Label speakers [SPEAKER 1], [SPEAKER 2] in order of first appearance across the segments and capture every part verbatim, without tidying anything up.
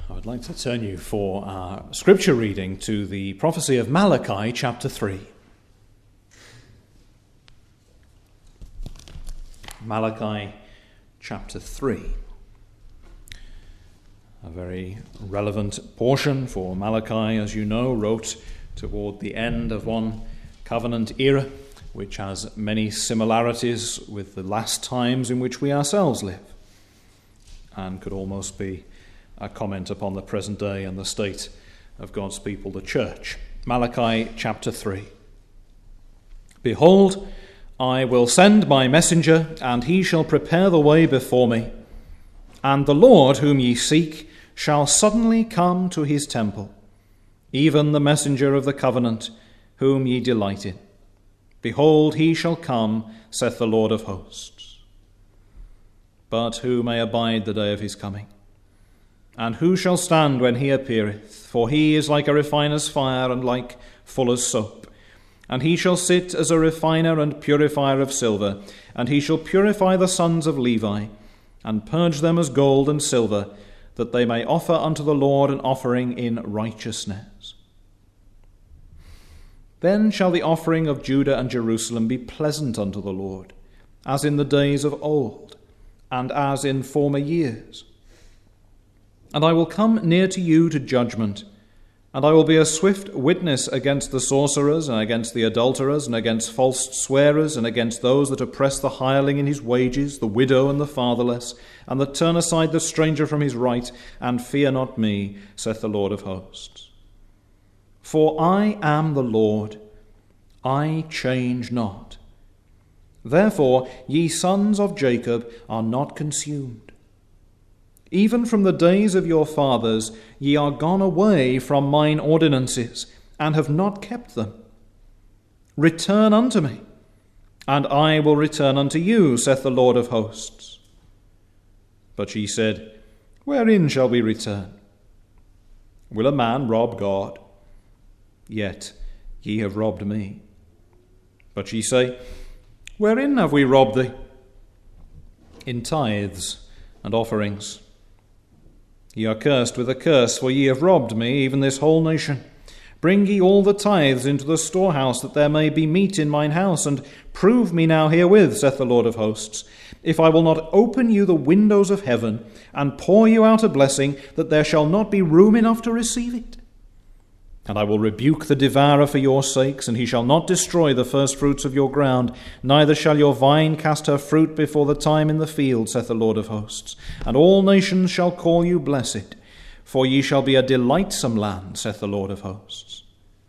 [SPEAKER 1] I would like to turn you for our scripture reading to the prophecy of Malachi chapter three. Malachi chapter three. A very relevant portion, for Malachi, as you know, wrote toward the end of one covenant era, which has many similarities with the last times in which we ourselves live, and could almost be a comment upon the present day and the state of God's people, the church. Malachi chapter three. Behold, I will send my messenger, and he shall prepare the way before me. And the Lord whom ye seek shall suddenly come to his temple, even the messenger of the covenant whom ye delight in. Behold, he shall come, saith the Lord of hosts. But who may abide the day of his coming? And who shall stand when he appeareth? For he is like a refiner's fire, and like fuller's soap. And he shall sit as a refiner and purifier of silver, and he shall purify the sons of Levi, and purge them as gold and silver, that they may offer unto the Lord an offering in righteousness. Then shall the offering of Judah and Jerusalem be pleasant unto the Lord, as in the days of old, and as in former years. And I will come near to you to judgment, and I will be a swift witness against the sorcerers, and against the adulterers, and against false swearers, and against those that oppress the hireling in his wages, the widow and the fatherless, and that turn aside the stranger from his right, and fear not me, saith the Lord of hosts. For I am the Lord, I change not. Therefore ye sons of Jacob are not consumed. Even from the days of your fathers ye are gone away from mine ordinances, and have not kept them. Return unto me, and I will return unto you, saith the Lord of hosts. But ye said, Wherein shall we return? Will a man rob God? Yet ye have robbed me. But ye say, Wherein have we robbed thee? In tithes and offerings. Ye are cursed with a curse, for ye have robbed me, even this whole nation. Bring ye all the tithes into the storehouse, that there may be meat in mine house, and prove me now herewith, saith the Lord of hosts, if I will not open you the windows of heaven, and pour you out a blessing, that there shall not be room enough to receive it. And I will rebuke the devourer for your sakes, and he shall not destroy the firstfruits of your ground, neither shall your vine cast her fruit before the time in the field, saith the Lord of hosts. And all nations shall call you blessed, for ye shall be a delightsome land, saith the Lord of hosts.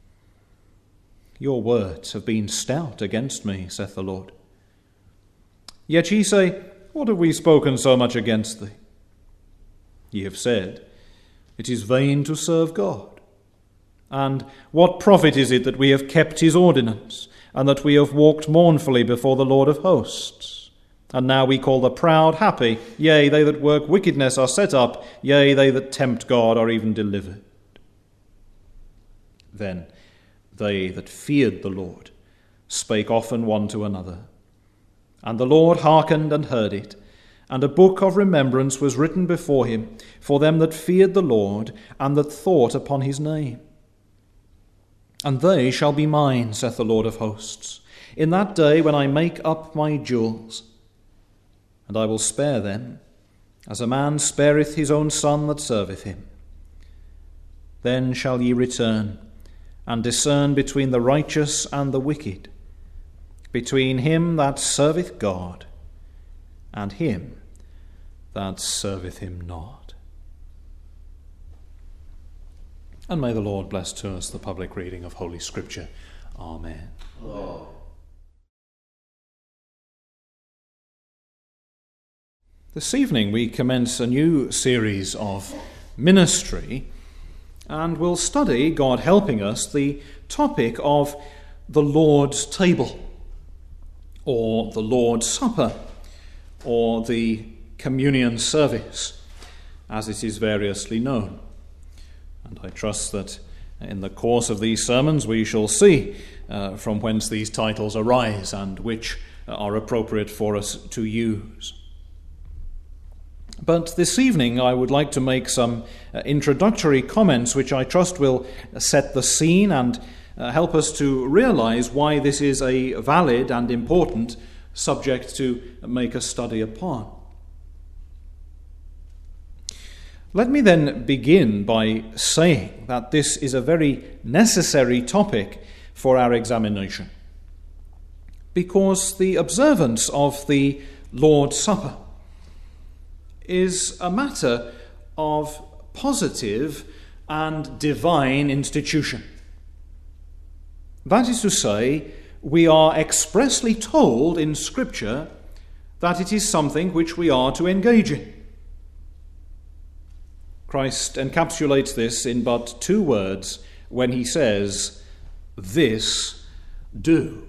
[SPEAKER 1] Your words have been stout against me, saith the Lord. Yet ye say, What have we spoken so much against thee? Ye have said, It is vain to serve God. And what profit is it that we have kept his ordinance, and that we have walked mournfully before the Lord of hosts? And now we call the proud happy, yea, they that work wickedness are set up, yea, they that tempt God are even delivered. Then they that feared the Lord spake often one to another. And the Lord hearkened and heard it, and a book of remembrance was written before him for them that feared the Lord, and that thought upon his name. And they shall be mine, saith the Lord of hosts, in that day when I make up my jewels. And I will spare them, as a man spareth his own son that serveth him. Then shall ye return, and discern between the righteous and the wicked, between him that serveth God, and him that serveth him not. And may the Lord bless to us the public reading of Holy Scripture. Amen. Lord. This evening we commence a new series of ministry, and we'll study, God helping us, the topic of the Lord's table, or the Lord's Supper, or the communion service, as it is variously known. And I trust that in the course of these sermons we shall see uh, from whence these titles arise and which are appropriate for us to use. But this evening I would like to make some uh, introductory comments which I trust will set the scene and uh, help us to realize why this is a valid and important subject to make a study upon. Let me then begin by saying that this is a very necessary topic for our examination, because the observance of the Lord's Supper is a matter of positive and divine institution. That is to say, we are expressly told in Scripture that it is something which we are to engage in. Christ encapsulates this in but two words when he says, "This do."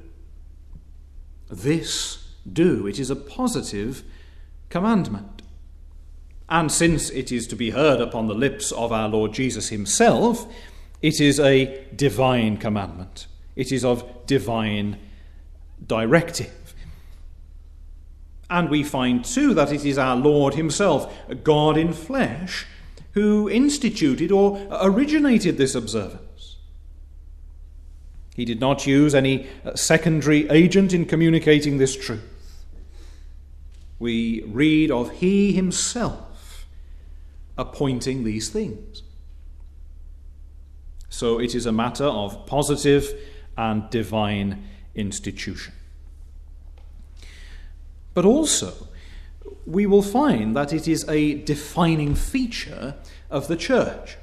[SPEAKER 1] This do. It is a positive commandment. And since it is to be heard upon the lips of our Lord Jesus himself, it is a divine commandment. It is of divine directive. And we find too that it is our Lord himself, God in flesh, who instituted or originated this observance. He did not use any secondary agent in communicating this truth. We read of he himself appointing these things. So it is a matter of positive and divine institution. But also, we will find that it is a defining feature of the church.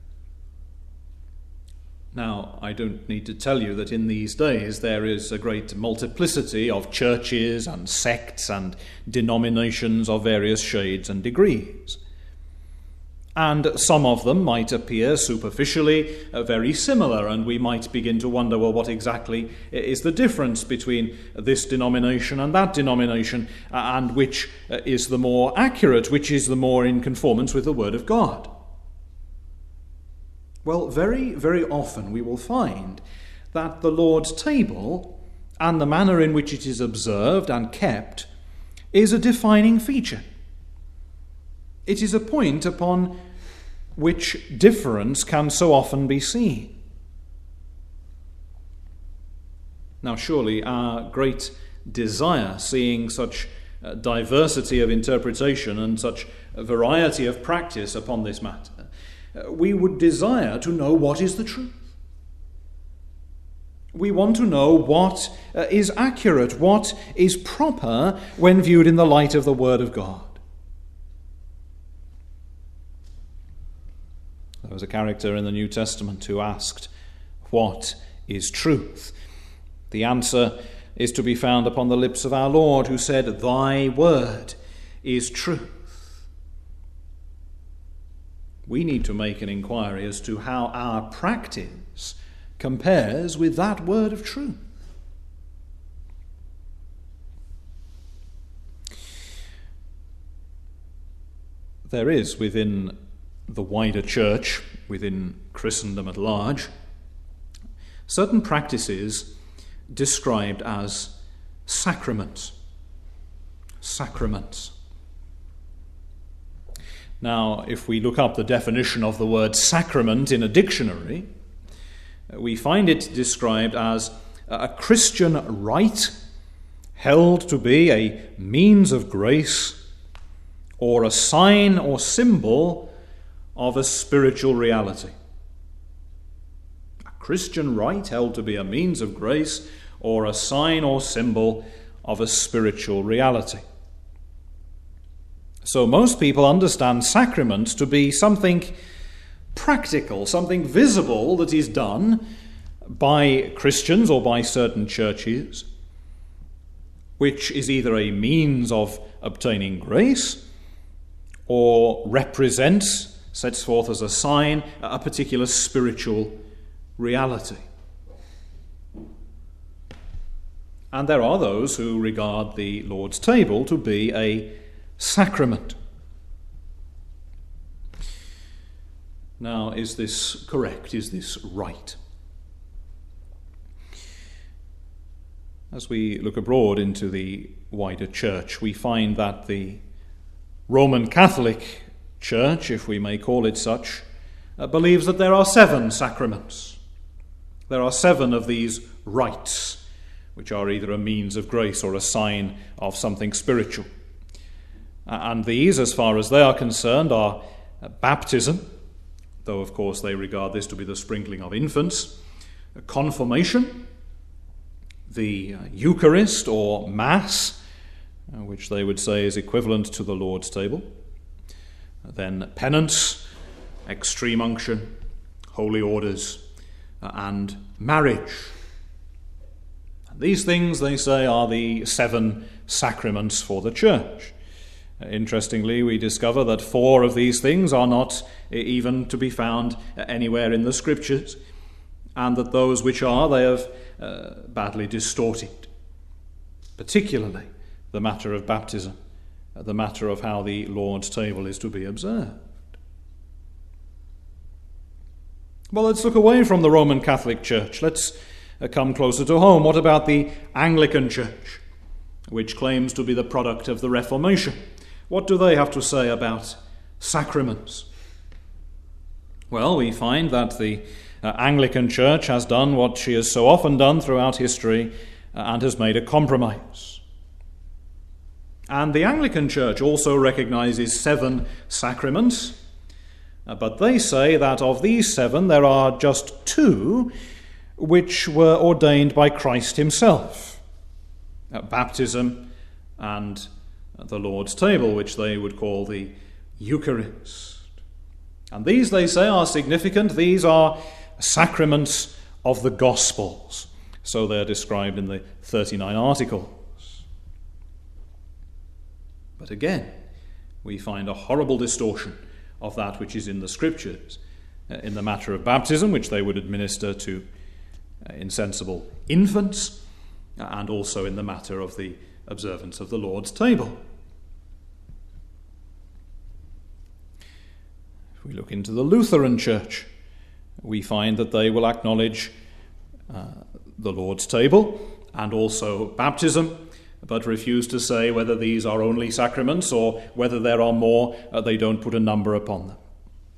[SPEAKER 1] Now, I don't need to tell you that in these days there is a great multiplicity of churches and sects and denominations of various shades and degrees. And some of them might appear superficially uh, very similar, and we might begin to wonder, well, what exactly is the difference between this denomination and that denomination, uh, and which uh, is the more accurate, which is the more in conformance with the Word of God? Well, very, very often we will find that the Lord's table and the manner in which it is observed and kept is a defining feature. It is a point upon which difference can so often be seen. Now, surely our great desire, seeing such diversity of interpretation and such variety of practice upon this matter, we would desire to know what is the truth. We want to know what is accurate, what is proper when viewed in the light of the Word of God. There was a character in the New Testament who asked, "What is truth?" The answer is to be found upon the lips of our Lord, who said, "Thy word is truth." We need to make an inquiry as to how our practice compares with that word of truth. There is within the wider church, within Christendom at large, certain practices described as sacraments. Sacraments. Now, if we look up the definition of the word sacrament in a dictionary, we find it described as a Christian rite held to be a means of grace or a sign or symbol of a spiritual reality. A Christian rite held to be a means of grace or a sign or symbol of a spiritual reality. So most people understand sacrament to be something practical, something visible that is done by Christians or by certain churches, which is either a means of obtaining grace or represents, sets forth as a sign, a particular spiritual reality. And there are those who regard the Lord's table to be a sacrament. Now, is this correct? Is this right? As we look abroad into the wider church, we find that the Roman Catholic Church, if we may call it such, uh, believes that there are seven sacraments. There are seven of these rites, which are either a means of grace or a sign of something spiritual. And these, as far as they are concerned, are baptism, though of course they regard this to be the sprinkling of infants, confirmation, the Eucharist or Mass, which they would say is equivalent to the Lord's table, then penance, extreme unction, holy orders, and marriage. And these things, they say, are the seven sacraments for the Church. Interestingly, we discover that four of these things are not even to be found anywhere in the Scriptures, and that those which are, they have uh, badly distorted, particularly the matter of baptism, the matter of how the Lord's table is to be observed. Well, let's look away from the Roman Catholic Church. Let's uh, come closer to home. What about the Anglican Church, which claims to be the product of the Reformation? What do they have to say about sacraments? Well, we find that the uh, Anglican Church has done what she has so often done throughout history uh, and has made a compromise. And the Anglican Church also recognizes seven sacraments, uh, but they say that of these seven there are just two which were ordained by Christ himself, uh, baptism and the Lord's table, which they would call the Eucharist. And these, they say, are significant. These are sacraments of the Gospels. So they're described in the thirty-nine Articles. But again, we find a horrible distortion of that which is in the Scriptures, in the matter of baptism, which they would administer to insensible infants, and also in the matter of the observance of the Lord's table. If we look into the Lutheran Church, we find that they will acknowledge uh, the Lord's table and also baptism, but refuse to say whether these are only sacraments or whether there are more. Uh, they don't put a number upon them.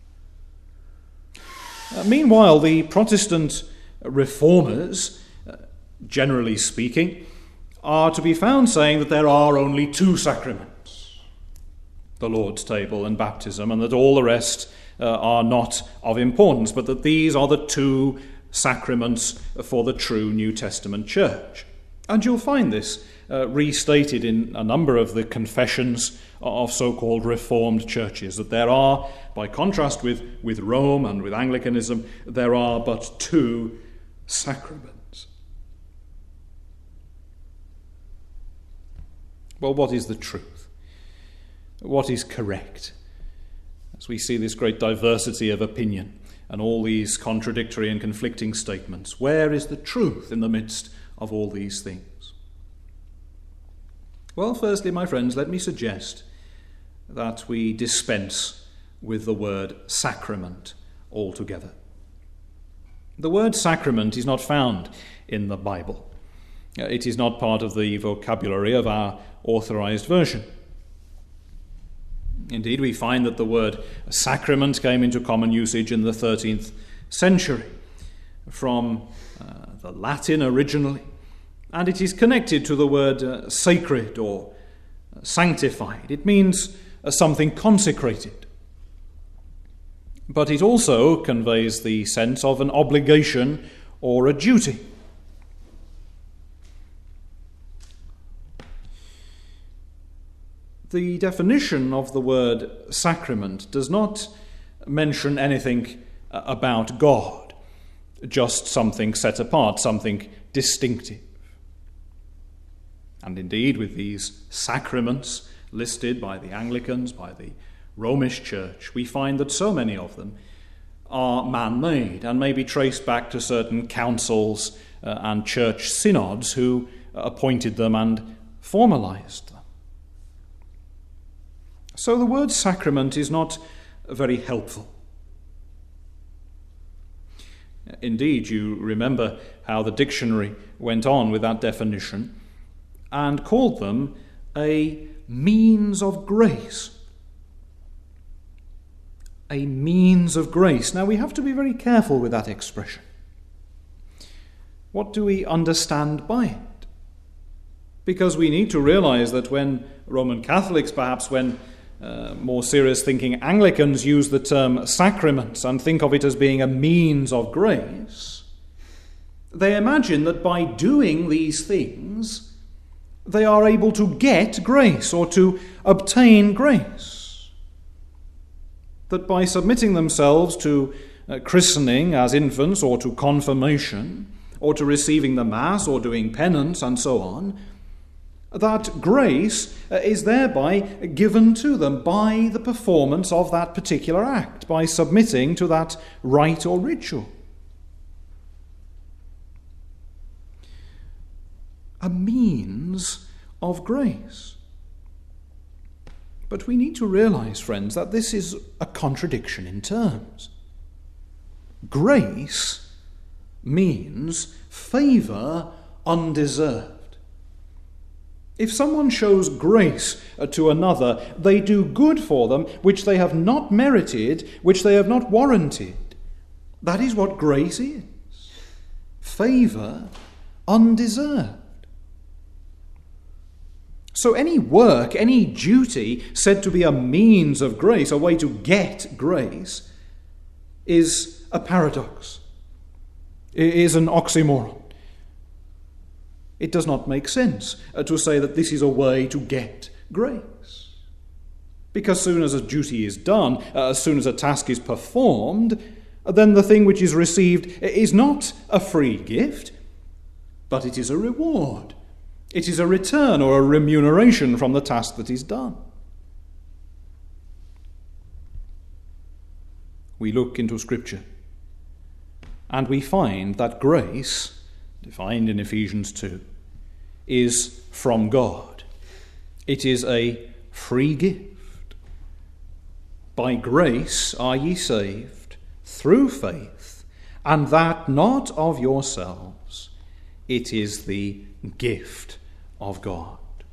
[SPEAKER 1] Uh, meanwhile, the Protestant reformers, uh, generally speaking, are to be found saying that there are only two sacraments, the Lord's table and baptism, and that all the rest uh, are not of importance, but that these are the two sacraments for the true New Testament church. And you'll find this uh, restated in a number of the confessions of so-called Reformed churches, that there are, by contrast with, with Rome and with Anglicanism, there are but two sacraments. Well, what is the truth? What is correct? As we see this great diversity of opinion and all these contradictory and conflicting statements, where is the truth in the midst of all these things? Well, firstly, my friends, let me suggest that we dispense with the word sacrament altogether. The word sacrament is not found in the Bible. It is not part of the vocabulary of our authorized version. Indeed, we find that the word sacrament came into common usage in the thirteenth century from uh, the Latin originally, and it is connected to the word uh, sacred or uh, sanctified. It means uh, something consecrated. But it also conveys the sense of an obligation or a duty. The definition of the word sacrament does not mention anything about God, just something set apart, something distinctive. And indeed, with these sacraments listed by the Anglicans, by the Romish Church, we find that so many of them are man-made and may be traced back to certain councils uh, and church synods who appointed them and formalized them. So the word sacrament is not very helpful. Indeed, you remember how the dictionary went on with that definition and called them a means of grace a means of grace. Now we have to be very careful with that expression. What do we understand by it? Because we need to realize that when Roman Catholics, perhaps when uh, more serious thinking Anglicans use the term sacraments and think of it as being a means of grace, they imagine that by doing these things, they are able to get grace or to obtain grace. That by submitting themselves to uh, christening as infants or to confirmation or to receiving the Mass or doing penance and so on, that grace uh, is thereby given to them by the performance of that particular act, by submitting to that rite or ritual. A means of grace. But we need to realize, friends, that this is a contradiction in terms. Grace means favor undeserved. If someone shows grace to another, they do good for them which they have not merited, which they have not warranted. That is what grace is. Favor undeserved. So any work, any duty said to be a means of grace, a way to get grace, is a paradox. It is an oxymoron. It does not make sense to say that this is a way to get grace. Because as soon as a duty is done, as soon as a task is performed, then the thing which is received is not a free gift, but it is a reward. It is a return or a remuneration from the task that is done. We look into Scripture and we find that grace, defined in Ephesians two, is from God. It is a free gift. By grace are ye saved through faith, and that not of yourselves. It is the gift of God.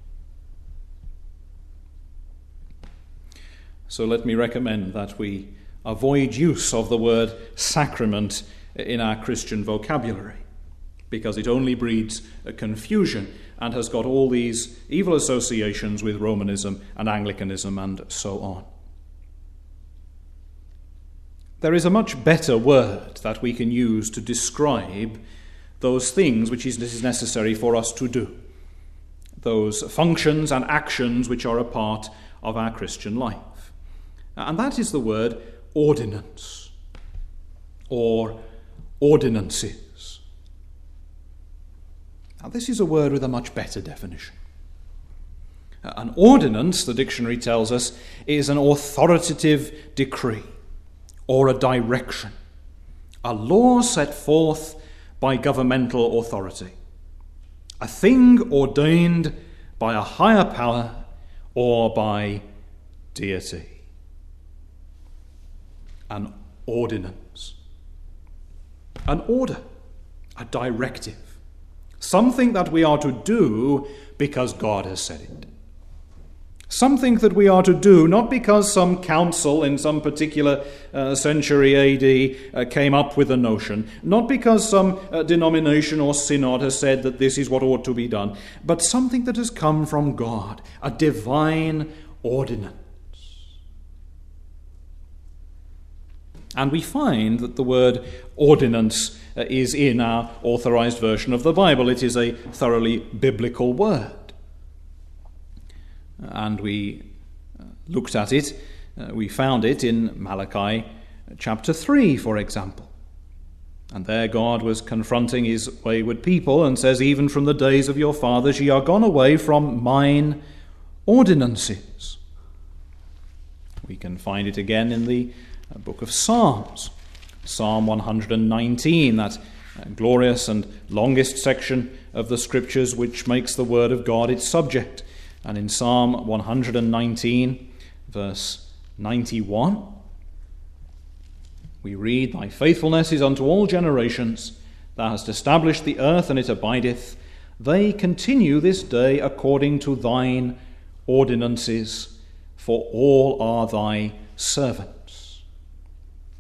[SPEAKER 1] So let me recommend that we avoid use of the word sacrament in our Christian vocabulary, because it only breeds a confusion and has got all these evil associations with Romanism and Anglicanism and so on. There is a much better word that we can use to describe those things which it is necessary for us to do, those functions and actions which are a part of our Christian life. And that is the word ordinance or ordinances. Now, this is a word with a much better definition. An ordinance, the dictionary tells us, is an authoritative decree or a direction, a law set forth by governmental authority, a thing ordained by a higher power or by deity. An ordinance. An order, a directive, something that we are to do because God has said it. Something that we are to do not because some council in some particular uh, century A D uh, came up with a notion, not because some uh, denomination or synod has said that this is what ought to be done, but something that has come from God, a divine ordinance. And we find that the word ordinance uh, is in our authorized version of the Bible. It is a thoroughly biblical word. And we looked at it, uh, we found it in Malachi chapter three, for example. And there God was confronting his wayward people and says, even from the days of your fathers ye are gone away from mine ordinances. We can find it again in the book of Psalms, Psalm one hundred nineteen, that glorious and longest section of the Scriptures which makes the Word of God its subject. And in Psalm one hundred nineteen, verse ninety-one, we read, Thy faithfulness is unto all generations. Thou hast established the earth, and it abideth. They continue this day according to thine ordinances, for all are thy servants.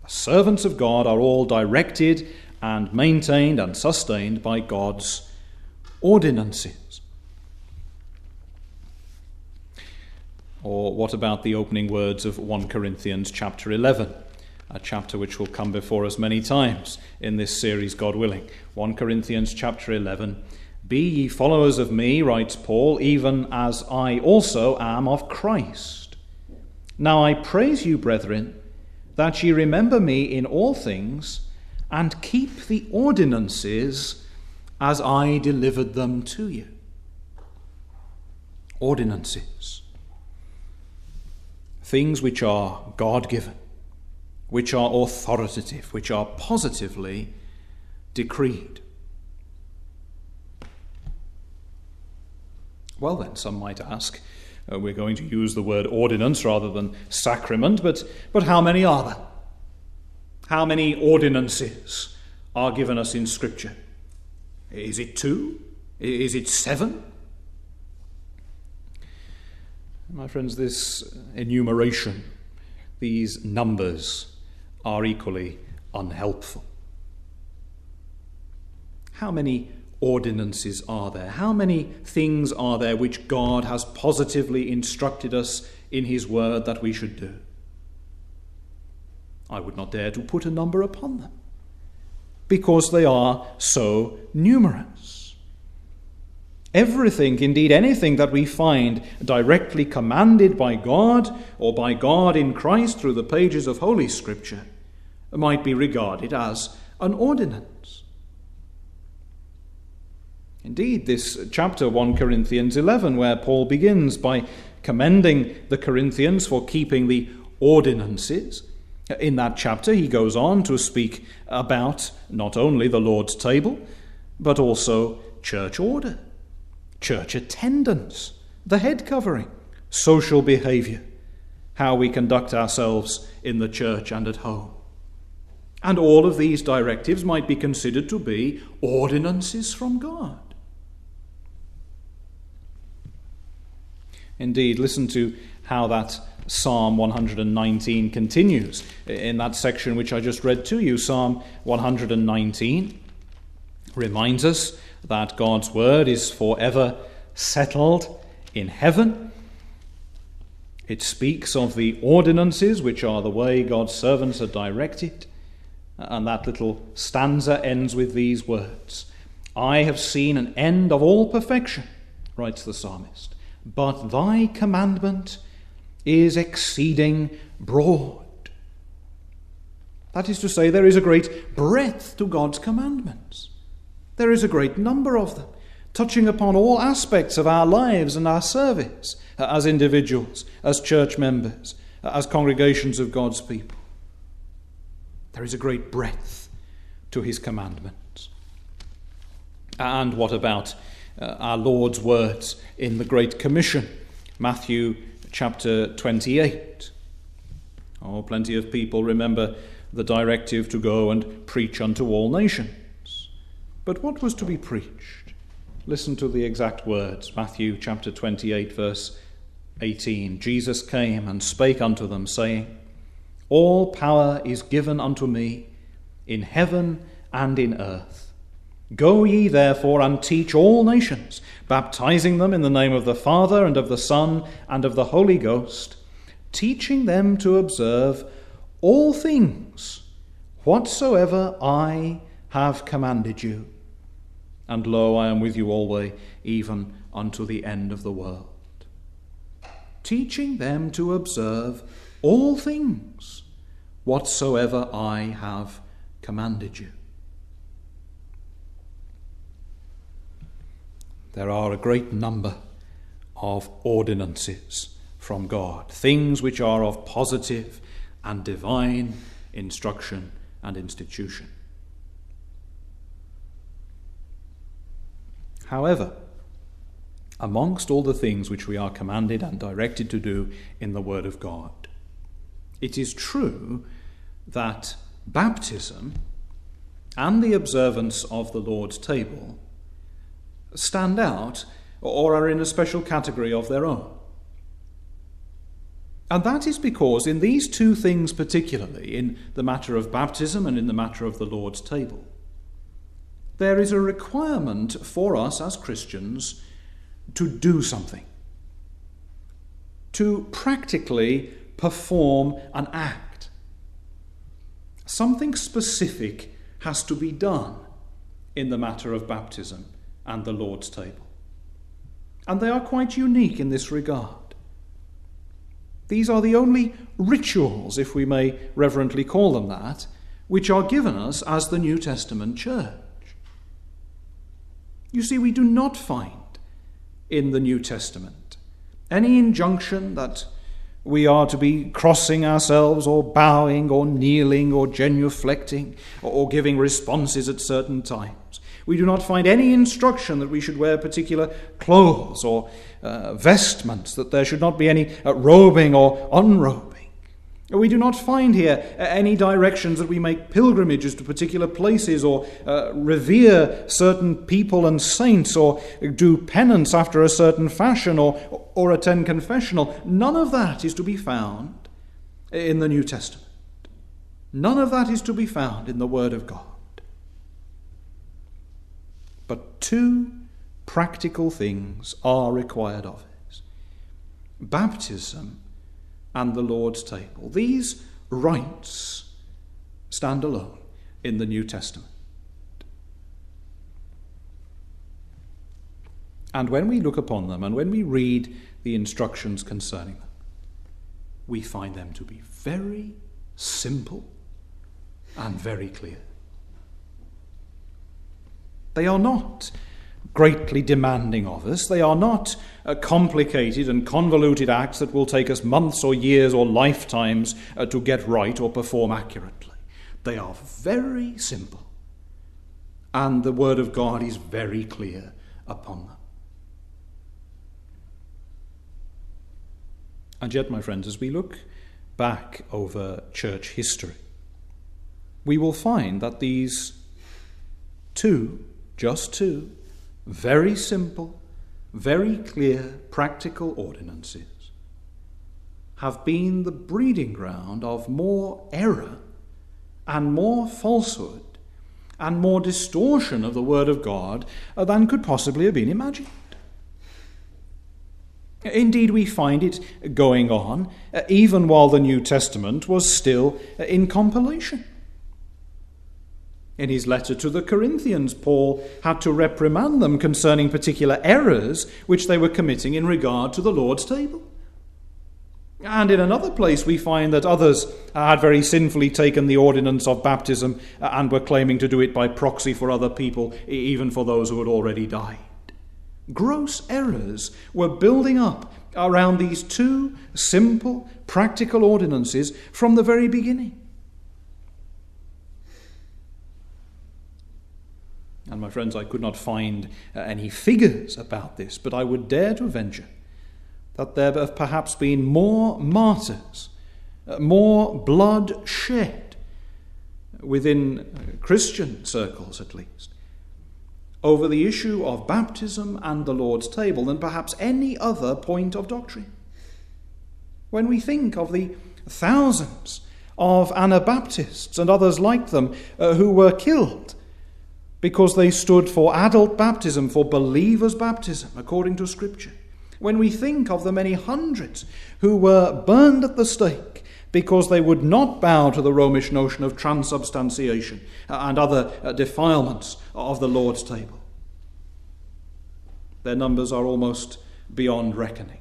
[SPEAKER 1] Servants of God are all directed and maintained and sustained by God's ordinances. Or what about the opening words of First Corinthians chapter eleven, a chapter which will come before us many times in this series, God willing. First Corinthians chapter eleven, "Be ye followers of me," writes Paul, "even as I also am of Christ. Now I praise you, brethren, that ye remember me in all things, and keep the ordinances as I delivered them to you." Ordinances. Things which are God-given, which are authoritative, which are positively decreed. Well then, some might ask, uh, we're going to use the word ordinance rather than sacrament, but, but how many are there? How many ordinances are given us in Scripture? Is it two? Is it seven? My friends, this enumeration, these numbers, are equally unhelpful. How many ordinances are there? How many things are there which God has positively instructed us in his word that we should do? I would not dare to put a number upon them, because they are so numerous. Everything, indeed anything that we find directly commanded by God or by God in Christ through the pages of Holy Scripture might be regarded as an ordinance. Indeed, this chapter, First Corinthians eleven, where Paul begins by commending the Corinthians for keeping the ordinances, in that chapter he goes on to speak about not only the Lord's table, but also church order, church attendance, the head covering, social behavior, how we conduct ourselves in the church and at home. And all of these directives might be considered to be ordinances from God. Indeed, listen to how that Psalm one hundred nineteen continues in that section which I just read to you. Psalm one hundred nineteen reminds us that God's word is forever settled in heaven. It speaks of the ordinances which are the way God's servants are directed. And that little stanza ends with these words: "I have seen an end of all perfection," writes the psalmist, "but thy commandment is exceeding broad." That is to say, there is a great breadth to God's commandments. There is a great number of them, touching upon all aspects of our lives and our service, as individuals, as church members, as congregations of God's people. There is a great breadth to his commandments. And what about uh, our Lord's words in the Great Commission, Matthew chapter twenty-eight? Oh, plenty of people remember the directive to go and preach unto all nations. But what was to be preached? Listen to the exact words, Matthew chapter twenty-eight, verse eighteen. "Jesus came and spake unto them, saying, All power is given unto me in heaven and in earth. Go ye therefore and teach all nations, baptizing them in the name of the Father and of the Son and of the Holy Ghost, teaching them to observe all things whatsoever I have commanded you. And lo, I am with you always, even unto the end of the world." Teaching them to observe all things whatsoever I have commanded you. There are a great number of ordinances from God, things which are of positive and divine instruction and institution. However, amongst all the things which we are commanded and directed to do in the Word of God, it is true that baptism and the observance of the Lord's table stand out or are in a special category of their own. And that is because in these two things particularly, in the matter of baptism and in the matter of the Lord's table, there is a requirement for us as Christians to do something, to practically perform an act. Something specific has to be done in the matter of baptism and the Lord's table. And they are quite unique in this regard. These are the only rituals, if we may reverently call them that, which are given us as the New Testament church. You see, we do not find in the New Testament any injunction that we are to be crossing ourselves or bowing or kneeling or genuflecting or giving responses at certain times. We do not find any instruction that we should wear particular clothes or uh, vestments, that there should not be any uh, robing or unrobing. We do not find here uh, any directions that we make pilgrimages to particular places or uh, revere certain people and saints or do penance after a certain fashion or, or attend confessional. None of that is to be found in the New Testament. None of that is to be found in the Word of God. But two practical things are required of us: baptism and the Lord's table. These rites stand alone in the New Testament. And when we look upon them and when we read the instructions concerning them, we find them to be very simple and very clear. They are not greatly demanding of us. They are not uh, complicated and convoluted acts that will take us months or years or lifetimes uh, to get right or perform accurately. They are very simple, and the Word of God is very clear upon them. And yet, my friends, as we look back over church history, we will find that these two Just two very simple, very clear, practical ordinances have been the breeding ground of more error and more falsehood and more distortion of the Word of God than could possibly have been imagined. Indeed, we find it going on even while the New Testament was still in compilation. In his letter to the Corinthians, Paul had to reprimand them concerning particular errors which they were committing in regard to the Lord's table. And in another place we find that others had very sinfully taken the ordinance of baptism and were claiming to do it by proxy for other people, even for those who had already died. Gross errors were building up around these two simple, practical ordinances from the very beginning. And my friends, I could not find uh, any figures about this, but I would dare to venture that there have perhaps been more martyrs, uh, more blood shed within uh, Christian circles at least, over the issue of baptism and the Lord's table than perhaps any other point of doctrine. When we think of the thousands of Anabaptists and others like them uh, who were killed because they stood for adult baptism, for believers' baptism, according to Scripture. When we think of the many hundreds who were burned at the stake because they would not bow to the Romish notion of transubstantiation and other defilements of the Lord's table, their numbers are almost beyond reckoning.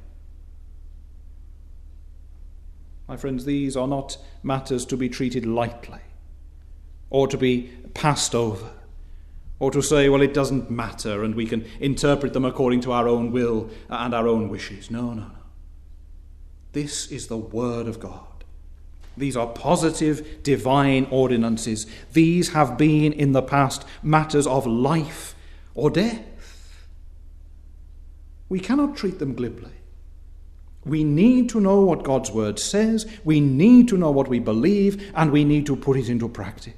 [SPEAKER 1] My friends, these are not matters to be treated lightly or to be passed over, or to say, well, it doesn't matter and we can interpret them according to our own will and our own wishes. No, no, no. This is the Word of God. These are positive divine ordinances. These have been in the past matters of life or death. We cannot treat them glibly. We need to know what God's Word says, we need to know what we believe, and we need to put it into practice.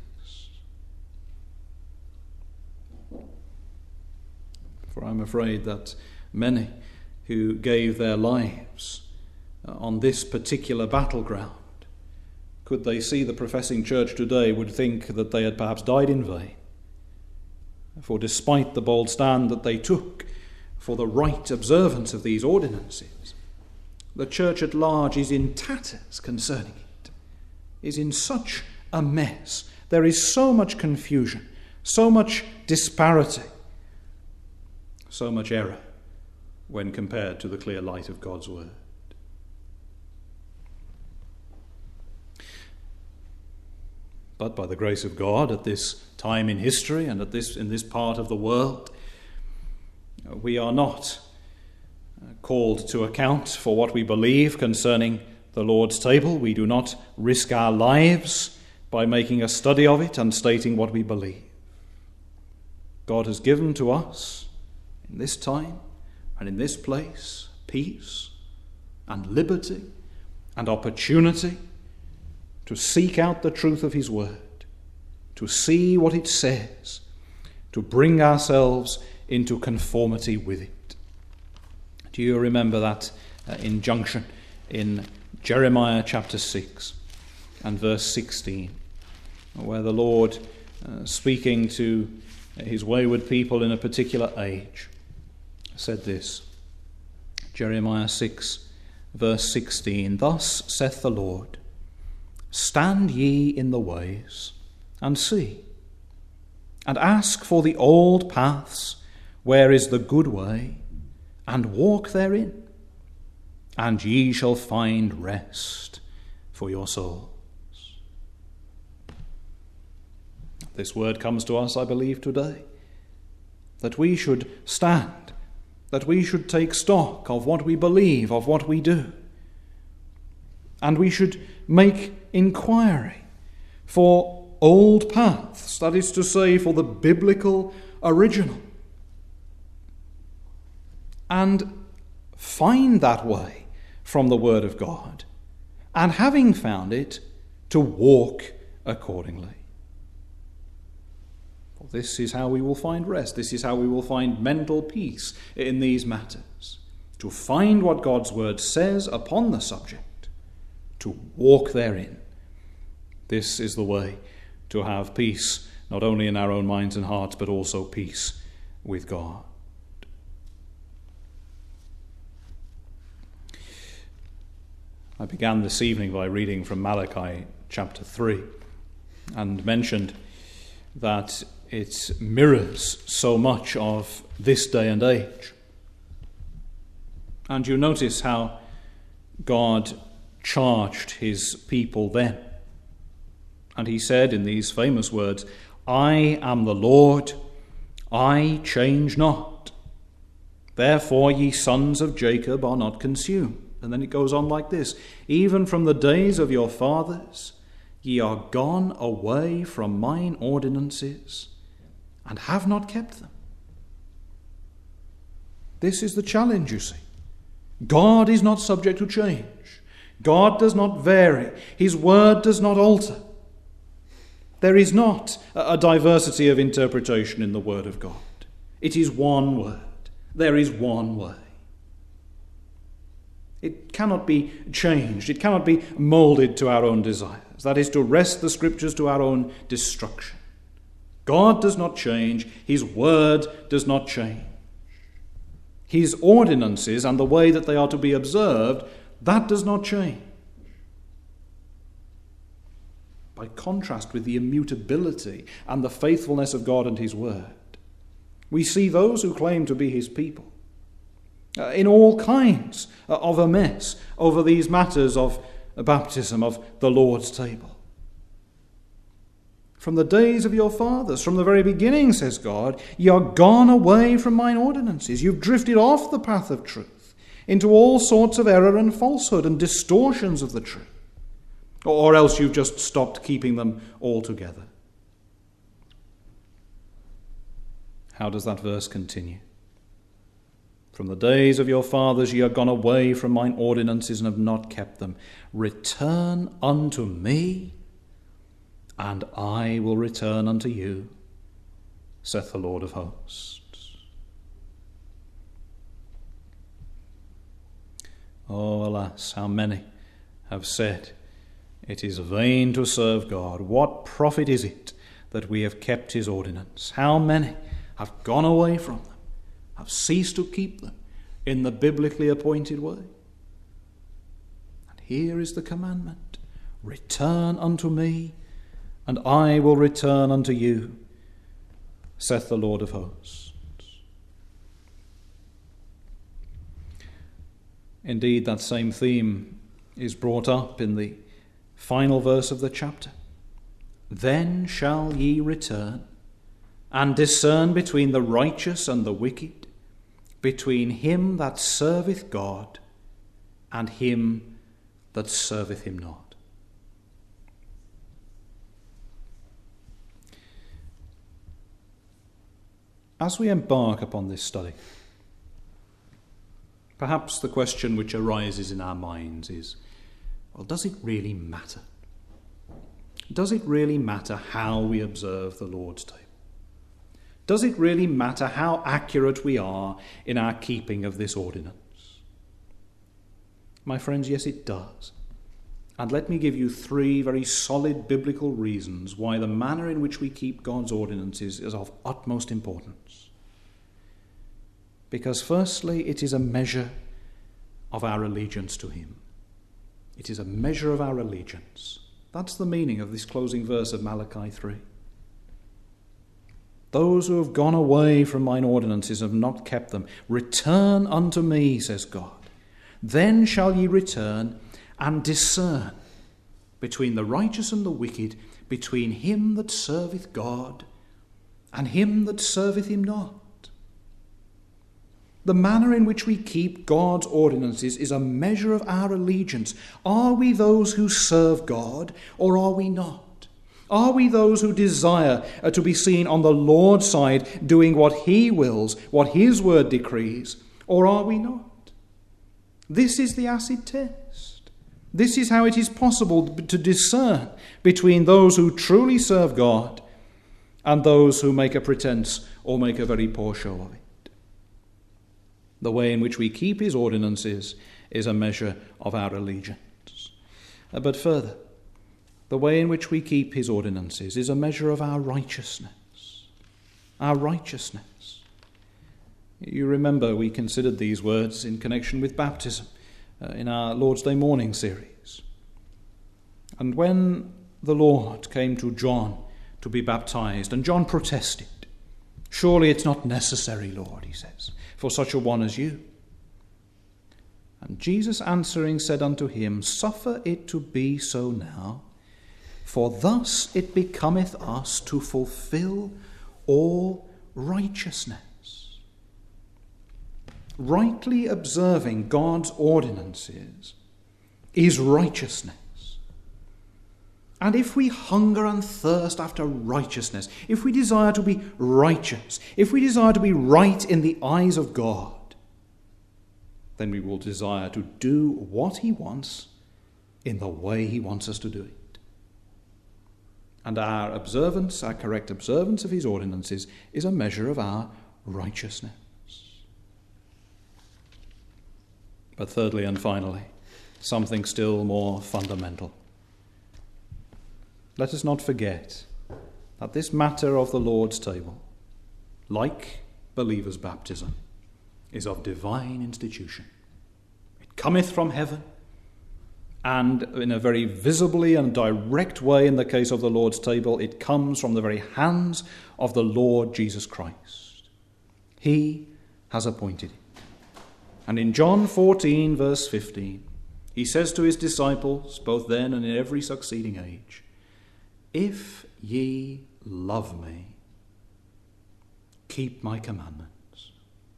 [SPEAKER 1] For I'm afraid that many who gave their lives on this particular battleground. Could they see the professing church today, would think that they had perhaps died in vain. For despite the bold stand that they took for the right observance of these ordinances, the church at large is in tatters concerning it, is in such a mess. There is so much confusion, so much disparity, so much error when compared to the clear light of God's word. But by the grace of God, at this time in history and at this in this part of the world, we are not called to account for what we believe concerning the Lord's table. We do not risk our lives by making a study of it and stating what we believe. God has given to us in this time and in this place peace and liberty and opportunity to seek out the truth of his word, to see what it says, to bring ourselves into conformity with it. Do you remember that uh, injunction in Jeremiah chapter six and verse sixteen, where the Lord, uh, speaking to his wayward people in a particular age, said this? Jeremiah six verse sixteen, "Thus saith the Lord, stand ye in the ways, and see, and ask for the old paths, where is the good way, and walk therein, and ye shall find rest for your souls." This word comes to us, I believe, today, that we should stand, that we should take stock of what we believe, of what we do, and we should make inquiry for old paths, that is to say, for the biblical original, and find that way from the Word of God, and having found it, to walk accordingly. For this is how we will find rest. This is how we will find mental peace in these matters. To find what God's Word says upon the subject, to walk therein. This is the way to have peace, not only in our own minds and hearts, but also peace with God. I began this evening by reading from Malachi chapter three and mentioned that it mirrors so much of this day and age. And you notice how God charged his people then. And he said in these famous words, "I am the Lord, I change not. Therefore ye sons of Jacob are not consumed." And then it goes on like this, "Even from the days of your fathers ye are gone away from mine ordinances, and have not kept them." This is the challenge, you see. God is not subject to change. God does not vary. His word does not alter. There is not a diversity of interpretation in the word of God. It is one word. There is one way. It cannot be changed. It cannot be moulded to our own desires. That is, to wrest the scriptures to our own destruction. God does not change. His word does not change. His ordinances and the way that they are to be observed, that does not change. By contrast with the immutability and the faithfulness of God and his word, we see those who claim to be his people uh, in all kinds of a mess over these matters of baptism, of the Lord's table. From the days of your fathers, from the very beginning, says God, ye are gone away from mine ordinances. You've drifted off the path of truth into all sorts of error and falsehood and distortions of the truth. Or else you've just stopped keeping them altogether. How does that verse continue? From the days of your fathers ye are gone away from mine ordinances and have not kept them. Return unto me, and I will return unto you, saith the Lord of hosts. Oh, alas, how many have said, "It is vain to serve God. What profit is it that we have kept his ordinance?" How many have gone away from them, have ceased to keep them in the biblically appointed way? And here is the commandment: return unto me, and I will return unto you, saith the Lord of hosts. Indeed, that same theme is brought up in the final verse of the chapter. Then shall ye return, and discern between the righteous and the wicked, between him that serveth God and him that serveth him not. As we embark upon this study, perhaps the question which arises in our minds is, well, does it really matter? Does it really matter how we observe the Lord's table? Does it really matter how accurate we are in our keeping of this ordinance? My friends, yes, it does. And let me give you three very solid biblical reasons why the manner in which we keep God's ordinances is of utmost importance. Because firstly, it is a measure of our allegiance to him. It is a measure of our allegiance. That's the meaning of this closing verse of Malachi three. Those who have gone away from mine ordinances have not kept them. Return unto me, says God. Then shall ye return and discern between the righteous and the wicked, between him that serveth God and him that serveth him not. The manner in which we keep God's ordinances is a measure of our allegiance. Are we those who serve God, or are we not? Are we those who desire uh, to be seen on the Lord's side, doing what he wills, what his word decrees, or are we not? This is the acid test. This is how it is possible to discern between those who truly serve God and those who make a pretense or make a very poor show of it. The way in which we keep his ordinances is a measure of our allegiance. Uh, but further, the way in which we keep his ordinances is a measure of our righteousness. Our righteousness. You remember we considered these words in connection with baptism uh, in our Lord's Day morning series. And when the Lord came to John to be baptized, and John protested, "Surely it's not necessary, Lord," he says, "for such a one as you." And Jesus answering said unto him, "Suffer it to be so now, for thus it becometh us to fulfill all righteousness." Rightly observing God's ordinances is righteousness. And if we hunger and thirst after righteousness, if we desire to be righteous, if we desire to be right in the eyes of God, then we will desire to do what he wants in the way he wants us to do it. And our observance, our correct observance of his ordinances, is a measure of our righteousness. But thirdly and finally, something still more fundamental. Let us not forget that this matter of the Lord's table, like believers' baptism, is of divine institution. It cometh from heaven, and in a very visibly and direct way in the case of the Lord's table, it comes from the very hands of the Lord Jesus Christ. He has appointed it. And in John fourteen, verse fifteen, he says to his disciples, both then and in every succeeding age, "If ye love me, keep my commandments."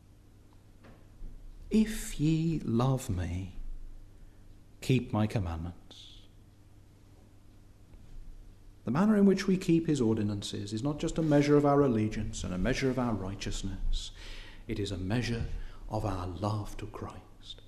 [SPEAKER 1] If ye love me, keep my commandments. The manner in which we keep his ordinances is not just a measure of our allegiance and a measure of our righteousness. It is a measure of our love to Christ.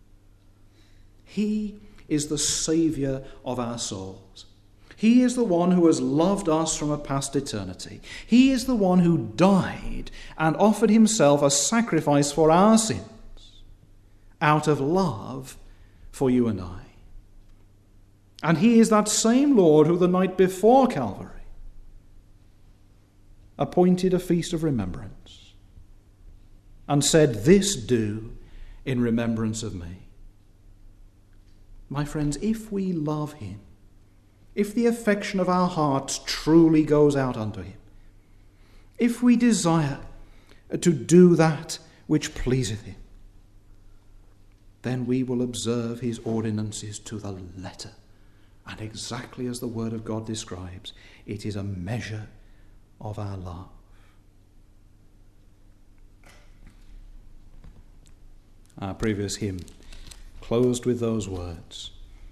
[SPEAKER 1] He is the Saviour of our souls. He is the one who has loved us from a past eternity. He is the one who died and offered himself a sacrifice for our sins out of love for you and I. And he is that same Lord who the night before Calvary appointed a feast of remembrance and said, "This do in remembrance of me." My friends, if we love him, if the affection of our hearts truly goes out unto him, if we desire to do that which pleaseth him, then we will observe his ordinances to the letter. And exactly as the word of God describes, it is a measure of our love. Our previous hymn closed with those words,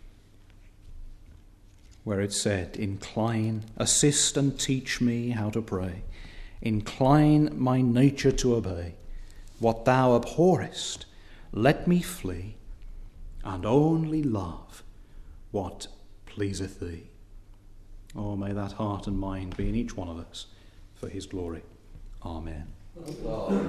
[SPEAKER 1] where it said, "Incline, assist and teach me how to pray. Incline my nature to obey. What thou abhorrest, let me flee, and only love what pleaseth thee." Oh, may that heart and mind be in each one of us for his glory. Amen. Amen.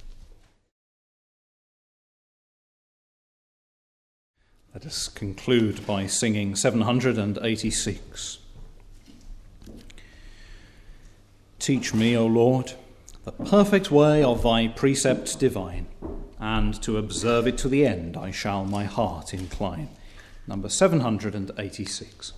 [SPEAKER 1] Let us conclude by singing seven hundred eighty-six. Teach me, O Lord, the perfect way of thy precepts divine, and to observe it to the end I shall my heart incline. Number seven hundred eighty-six.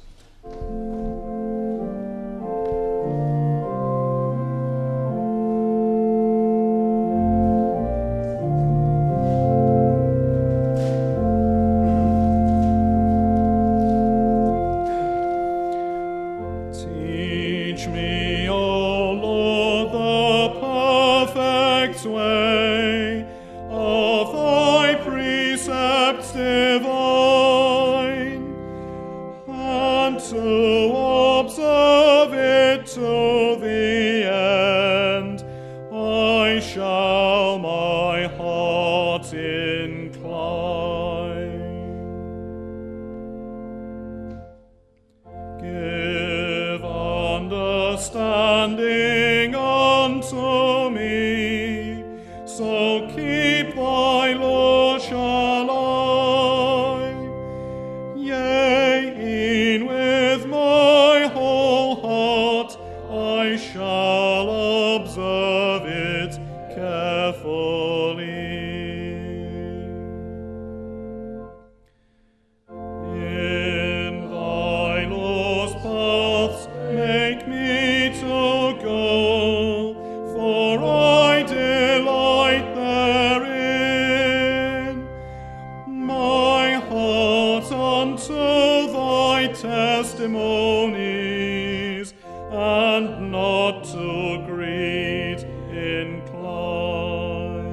[SPEAKER 2] Testimonies, and not to greed incline.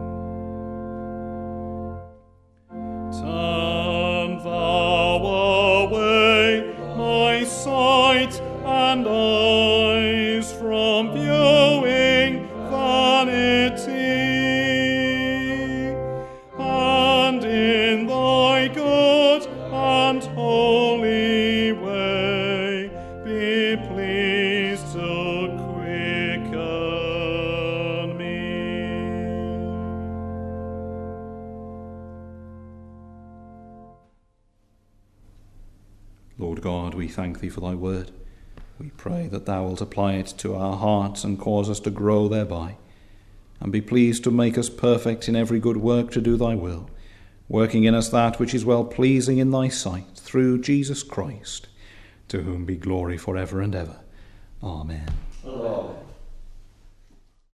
[SPEAKER 2] Turn thou away my sight and eyes from viewing vanity, and in thy good and holy way be pleased to quicken me.
[SPEAKER 1] Lord God, we thank thee for thy word. We pray that thou wilt apply it to our hearts and cause us to grow thereby, and be pleased to make us perfect in every good work to do thy will, working in us that which is well-pleasing in thy sight, through Jesus Christ, to whom be glory for ever and ever. Amen.